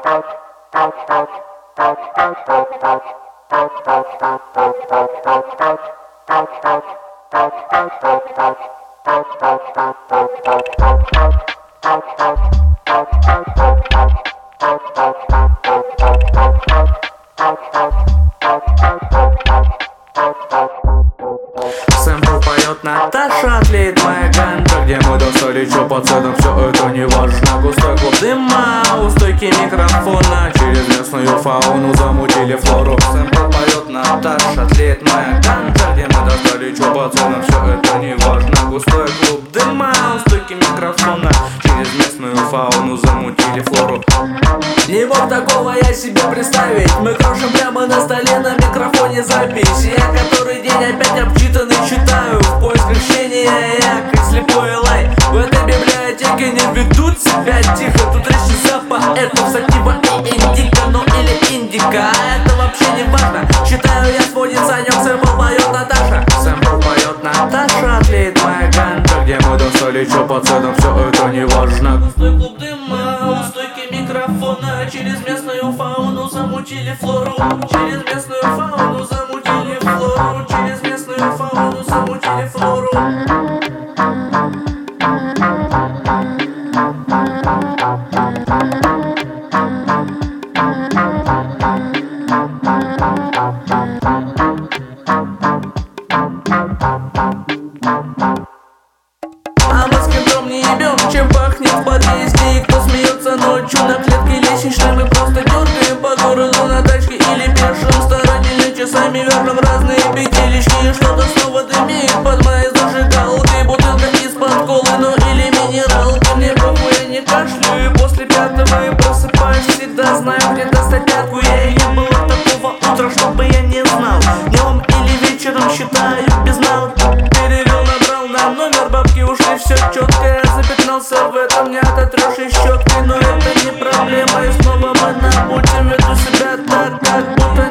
Сэмпл поет Наташа, тлеет моя ганджа. Где мы достали, чё по ценам, все это не важно. Густой клуб дыма, у стойки микрофона. Через местную фауну замутили флору. Сэмпл поет Наташа, тлеет моя ганджа. Где мы достали, чё по ценам, все это не важно. Густой клуб дыма, у стойки микрофона. Через местную фауну замутили флору. Не мог такого я себе представить. Мы крошим прямо на столе, на микрофоне запись. Я который день опять обчитанный читаю. В поисках чтения я как слепой лай. В этой библиотеке не ведут себя тихо. Тут речь за поэтов, сатива и индика. Ну или индика, а это вообще не важно. Читаю я сводит Санек, сэмпл поет Наташа. Сэмпл поет Наташа, тлеет моя ганджа. Где мы достали, чё по ценам, все это не важно. Густой клуб дыма, у стойки микрофона. Через местную фауну замутили флору. Через местную фауну замутили флору. Через местную фауну замутили флору. А мы с кем не ебем, чем пахнет в подъезде. И кто смеется ночью на клетке лестничной. Мы просто дергаем по городу на тачке или пешим. Старательно часами вяжем разные петелечки. И что-то снова дымеет под моей зажигалкой. Бутылка из-под колы, ну или минералки. Мне похуй, я не кашляю. И после пятого я просыпаюсь. Всегда знаю, где достать пятку. Я и не было такого утра, чтобы я не знал. Днем или вечером считаю безнал. Перевел, набрал на номер, бабки ушли, все четко. Я запятнался в этом, не ототрешь и щеткой. Но это не проблема, и снова мы набудем. Веду себя так, как будто